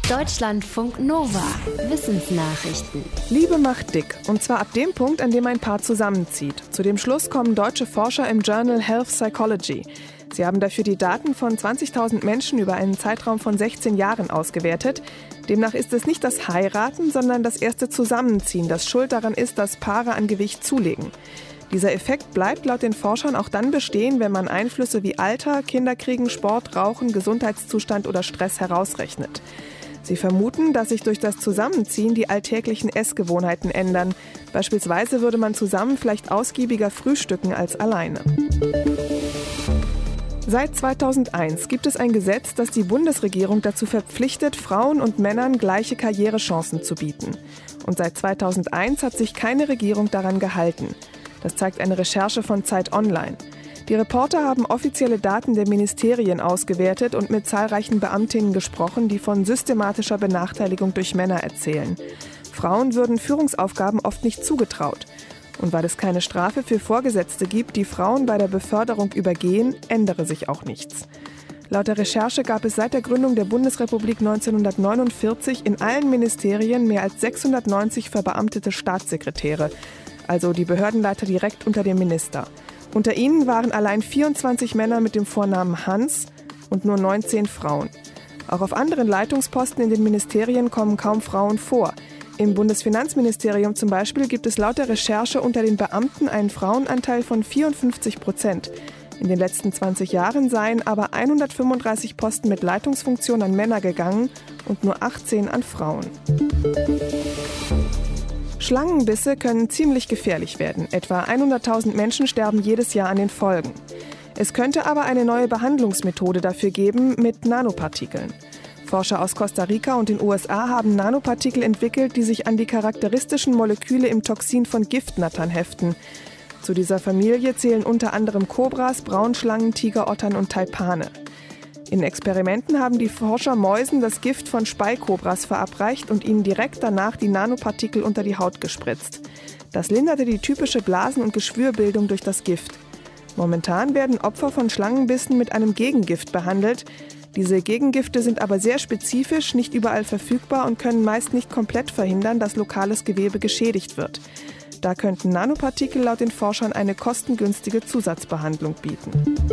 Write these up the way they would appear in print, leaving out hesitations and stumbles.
Deutschlandfunk Nova. Wissensnachrichten. Liebe macht dick. Und zwar ab dem Punkt, an dem ein Paar zusammenzieht. Zu dem Schluss kommen deutsche Forscher im Journal Health Psychology. Sie haben dafür die Daten von 20.000 Menschen über einen Zeitraum von 16 Jahren ausgewertet. Demnach ist es nicht das Heiraten, sondern das erste Zusammenziehen, das schuld daran ist, dass Paare an Gewicht zulegen. Dieser Effekt bleibt laut den Forschern auch dann bestehen, wenn man Einflüsse wie Alter, Kinderkriegen, Sport, Rauchen, Gesundheitszustand oder Stress herausrechnet. Sie vermuten, dass sich durch das Zusammenziehen die alltäglichen Essgewohnheiten ändern. Beispielsweise würde man zusammen vielleicht ausgiebiger frühstücken als alleine. Seit 2001 gibt es ein Gesetz, das die Bundesregierung dazu verpflichtet, Frauen und Männern gleiche Karrierechancen zu bieten. Und seit 2001 hat sich keine Regierung daran gehalten. Das zeigt eine Recherche von Zeit Online. Die Reporter haben offizielle Daten der Ministerien ausgewertet und mit zahlreichen Beamtinnen gesprochen, die von systematischer Benachteiligung durch Männer erzählen. Frauen würden Führungsaufgaben oft nicht zugetraut. Und weil es keine Strafe für Vorgesetzte gibt, die Frauen bei der Beförderung übergehen, ändere sich auch nichts. Laut der Recherche gab es seit der Gründung der Bundesrepublik 1949 in allen Ministerien mehr als 690 verbeamtete Staatssekretäre, also die Behördenleiter direkt unter dem Minister. Unter ihnen waren allein 24 Männer mit dem Vornamen Hans und nur 19 Frauen. Auch auf anderen Leitungsposten in den Ministerien kommen kaum Frauen vor. Im Bundesfinanzministerium zum Beispiel gibt es laut der Recherche unter den Beamten einen Frauenanteil von 54%. In den letzten 20 Jahren seien aber 135 Posten mit Leitungsfunktion an Männer gegangen und nur 18 an Frauen. Schlangenbisse können ziemlich gefährlich werden. Etwa 100.000 Menschen sterben jedes Jahr an den Folgen. Es könnte aber eine neue Behandlungsmethode dafür geben mit Nanopartikeln. Forscher aus Costa Rica und den USA haben Nanopartikel entwickelt, die sich an die charakteristischen Moleküle im Toxin von Giftnattern heften. Zu dieser Familie zählen unter anderem Kobras, Braunschlangen, Tigerottern und Taipane. In Experimenten haben die Forscher Mäusen das Gift von Speikobras verabreicht und ihnen direkt danach die Nanopartikel unter die Haut gespritzt. Das linderte die typische Blasen- und Geschwürbildung durch das Gift. Momentan werden Opfer von Schlangenbissen mit einem Gegengift behandelt. Diese Gegengifte sind aber sehr spezifisch, nicht überall verfügbar und können meist nicht komplett verhindern, dass lokales Gewebe geschädigt wird. Da könnten Nanopartikel laut den Forschern eine kostengünstige Zusatzbehandlung bieten.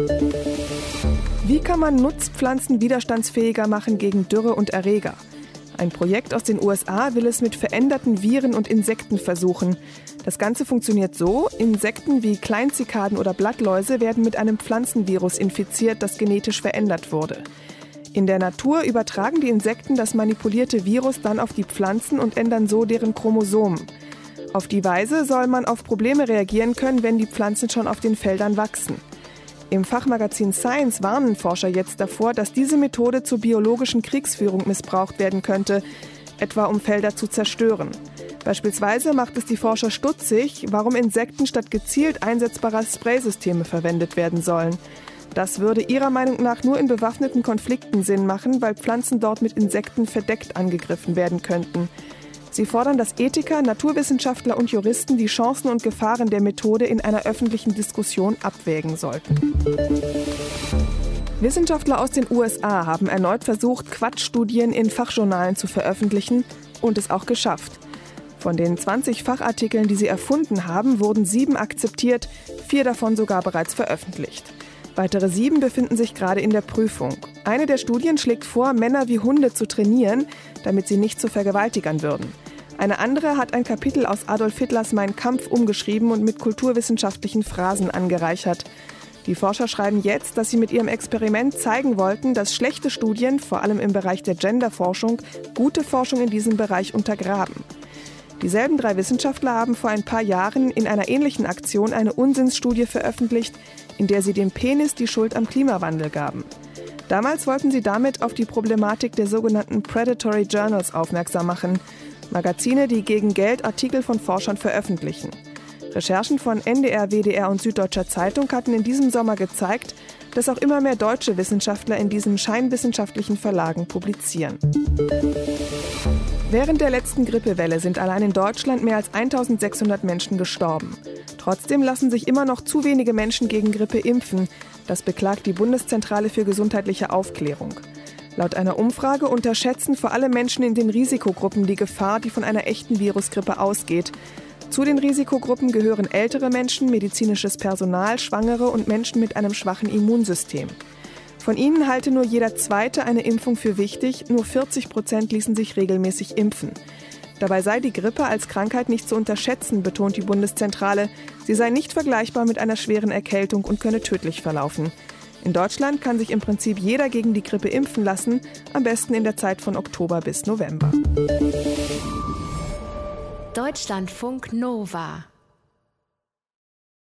Wie kann man Nutzpflanzen widerstandsfähiger machen gegen Dürre und Erreger? Ein Projekt aus den USA will es mit veränderten Viren und Insekten versuchen. Das Ganze funktioniert so: Insekten wie Kleinzikaden oder Blattläuse werden mit einem Pflanzenvirus infiziert, das genetisch verändert wurde. In der Natur übertragen die Insekten das manipulierte Virus dann auf die Pflanzen und ändern so deren Chromosomen. Auf die Weise soll man auf Probleme reagieren können, wenn die Pflanzen schon auf den Feldern wachsen. Im Fachmagazin Science warnen Forscher jetzt davor, dass diese Methode zur biologischen Kriegsführung missbraucht werden könnte, etwa um Felder zu zerstören. Beispielsweise macht es die Forscher stutzig, warum Insekten statt gezielt einsetzbarer Spraysysteme verwendet werden sollen. Das würde ihrer Meinung nach nur in bewaffneten Konflikten Sinn machen, weil Pflanzen dort mit Insekten verdeckt angegriffen werden könnten. Sie fordern, dass Ethiker, Naturwissenschaftler und Juristen die Chancen und Gefahren der Methode in einer öffentlichen Diskussion abwägen sollten. Wissenschaftler aus den USA haben erneut versucht, Quatschstudien in Fachjournalen zu veröffentlichen und es auch geschafft. Von den 20 Fachartikeln, die sie erfunden haben, wurden 7 akzeptiert, 4 davon sogar bereits veröffentlicht. Weitere 7 befinden sich gerade in der Prüfung. Eine der Studien schlägt vor, Männer wie Hunde zu trainieren, damit sie nicht zu Vergewaltigern würden. Eine andere hat ein Kapitel aus Adolf Hitlers Mein Kampf umgeschrieben und mit kulturwissenschaftlichen Phrasen angereichert. Die Forscher schreiben jetzt, dass sie mit ihrem Experiment zeigen wollten, dass schlechte Studien, vor allem im Bereich der Genderforschung, gute Forschung in diesem Bereich untergraben. Dieselben 3 Wissenschaftler haben vor ein paar Jahren in einer ähnlichen Aktion eine Unsinnsstudie veröffentlicht, in der sie dem Penis die Schuld am Klimawandel gaben. Damals wollten sie damit auf die Problematik der sogenannten Predatory Journals aufmerksam machen, Magazine, die gegen Geld Artikel von Forschern veröffentlichen. Recherchen von NDR, WDR und Süddeutscher Zeitung hatten in diesem Sommer gezeigt, dass auch immer mehr deutsche Wissenschaftler in diesen scheinwissenschaftlichen Verlagen publizieren. Während der letzten Grippewelle sind allein in Deutschland mehr als 1.600 Menschen gestorben. Trotzdem lassen sich immer noch zu wenige Menschen gegen Grippe impfen. Das beklagt die Bundeszentrale für gesundheitliche Aufklärung. Laut einer Umfrage unterschätzen vor allem Menschen in den Risikogruppen die Gefahr, die von einer echten Virusgrippe ausgeht. Zu den Risikogruppen gehören ältere Menschen, medizinisches Personal, Schwangere und Menschen mit einem schwachen Immunsystem. Von ihnen halte nur jeder Zweite eine Impfung für wichtig, nur 40% ließen sich regelmäßig impfen. Dabei sei die Grippe als Krankheit nicht zu unterschätzen, betont die Bundeszentrale. Sie sei nicht vergleichbar mit einer schweren Erkältung und könne tödlich verlaufen. In Deutschland kann sich im Prinzip jeder gegen die Grippe impfen lassen, am besten in der Zeit von Oktober bis November. Deutschlandfunk Nova